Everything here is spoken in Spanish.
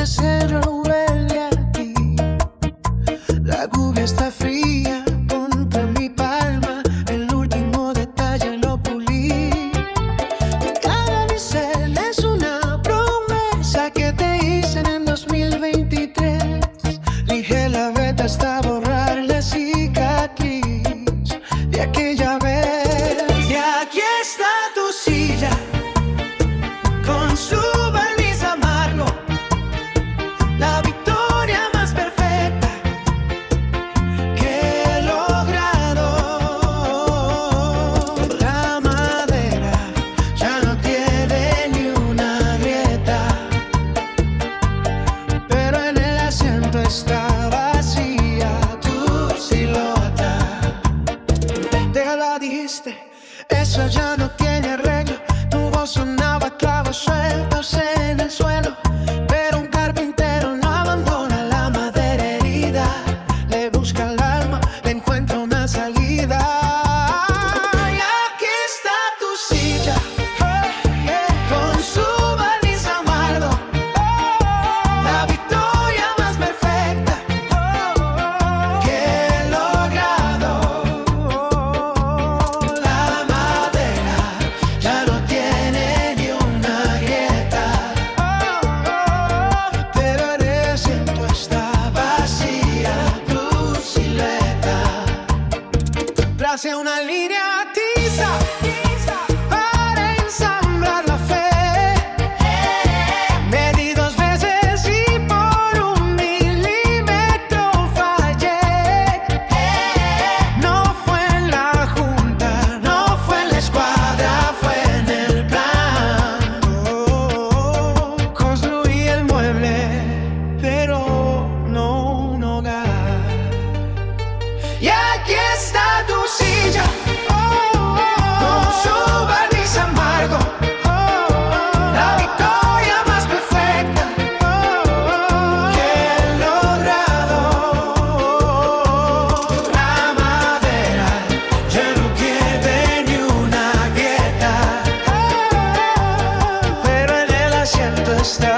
acero huele a ti. La lluvia está fría contra mi palma. El último detalle lo pulí. Cada bisel es una promesa que te hice en el 2023. Lijé la veta hasta borrar la cicatriz de aquella vez. Y aquí está tu silla con su barniz amargo, la victoria más perfecta que he logrado. La madera ya no tiene ni una grieta, pero en el asiento está vacía tu silueta. Déjala, dijiste, eso ya no tiene arreglo. Tu voz sonaba clavos sueltos en el suelo, pero un carpintero no abandona la madera herida. Le busca el alma, le encuentra una salida. Y aquí está tu silla, con su barniz amargo, la victoria más perfecta que he logrado. La madera ya no tiene ni una grieta, pero en el asiento está vacía tu silueta. Trace una línea tiza para ensamblar la fe. Medí 2 veces y por 1 milímetro fallé. No fue en la junta, no fue en la escuadra, fue en el plan. Construí el mueble, pero no un hogar. Y aquí está tu silla, con su barniz amargo, la victoria más perfecta que he logrado. La madera ya no tiene ni una grieta, pero en el asiento está